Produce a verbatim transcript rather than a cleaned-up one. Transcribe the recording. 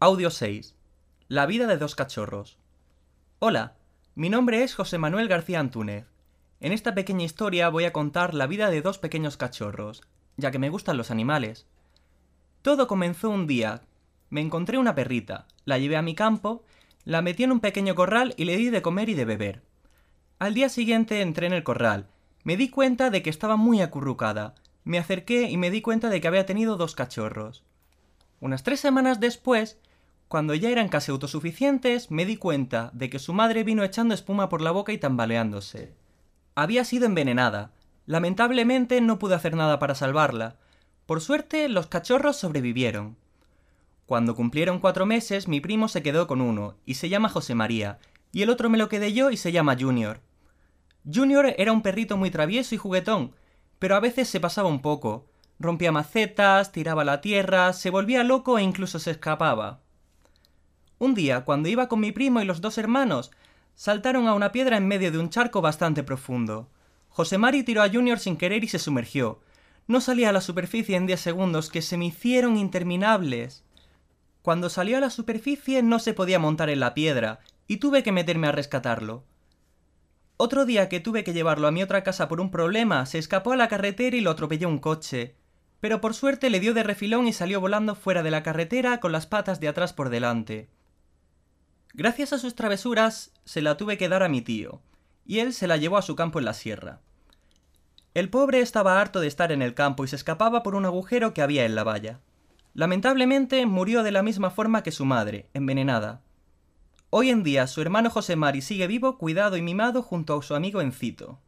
Audio seis. La vida de dos cachorros. Hola, mi nombre es José Manuel García Antúnez. En esta pequeña historia voy a contar la vida de dos pequeños cachorros, ya que me gustan los animales. Todo comenzó un día. Me encontré una perrita, la llevé a mi campo, la metí en un pequeño corral y le di de comer y de beber. Al día siguiente entré en el corral. Me di cuenta de que estaba muy acurrucada. Me acerqué y me di cuenta de que había tenido dos cachorros. Unas tres semanas después, cuando ya eran casi autosuficientes, me di cuenta de que su madre vino echando espuma por la boca y tambaleándose. Había sido envenenada. Lamentablemente no pude hacer nada para salvarla. Por suerte, los cachorros sobrevivieron. Cuando cumplieron cuatro meses, mi primo se quedó con uno, y se llama José María, y el otro me lo quedé yo y se llama Junior. Junior era un perrito muy travieso y juguetón, pero a veces se pasaba un poco. Rompía macetas, tiraba la tierra, se volvía loco e incluso se escapaba. Un día, cuando iba con mi primo y los dos hermanos, saltaron a una piedra en medio de un charco bastante profundo. José Mari tiró a Junior sin querer y se sumergió. No salía a la superficie en diez segundos, que se me hicieron interminables. Cuando salió a la superficie no se podía montar en la piedra, y tuve que meterme a rescatarlo. Otro día que tuve que llevarlo a mi otra casa por un problema, se escapó a la carretera y lo atropelló un coche. Pero por suerte le dio de refilón y salió volando fuera de la carretera con las patas de atrás por delante. Gracias a sus travesuras, se la tuve que dar a mi tío, y él se la llevó a su campo en la sierra. El pobre estaba harto de estar en el campo y se escapaba por un agujero que había en la valla. Lamentablemente murió de la misma forma que su madre, envenenada. Hoy en día su hermano José Mari sigue vivo, cuidado y mimado junto a su amigo Encito.